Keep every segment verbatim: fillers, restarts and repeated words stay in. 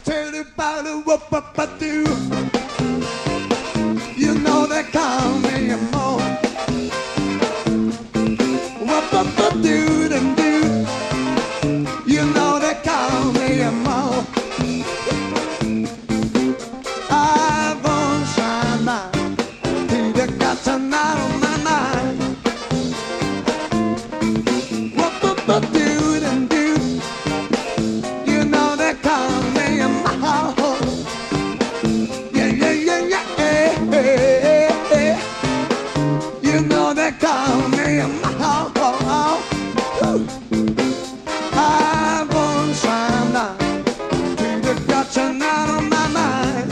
tell you about it, what I do. You know they call me a mo. What I do, then do. You know they call me a mo. I won't shine my till you got tonight on my mind. What I do, then do. You know they call me a mo. Yeah, yeah, yeah, yeah, yeah, yeah, yeah. You know they call me a mo. I won't shine now till you got tonight on my mind.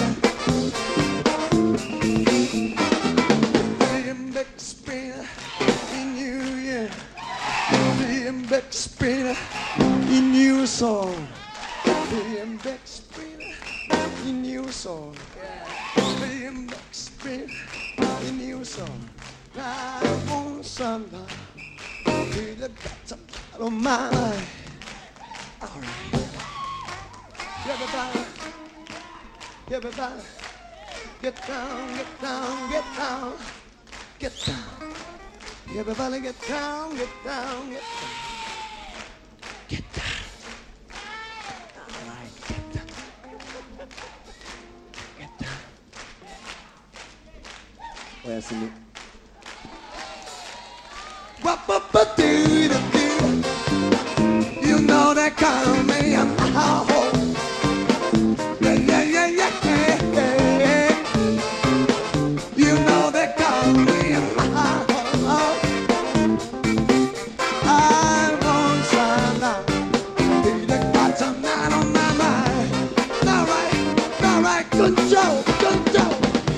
Being big spinner in you, yeah. Being big spinner in you song. Being big spinner in you song. Yeah. Being big spinner in you song. I won't shine now till you got tonight on my mind. All right. Everybody, everybody, get down, get down, get down, get down. Everybody get down, get down, get down, get down. All right, get down, get down. Where's the new? What, what, what, do, do, do. You know they call me a mo. Yeah, yeah, yeah, yeah, yeah, yeah. You know they call me a mo. I won't shine now till you got tonight on my mind. All right, all right, good job, good job.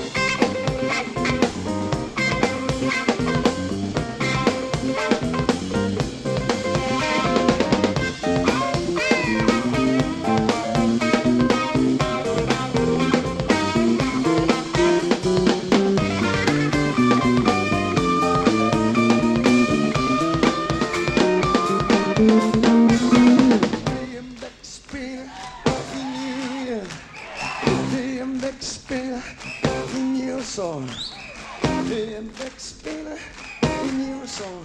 Being big spinner in you, yeah. Being big spinner in your soul. Being big spinner in your soul.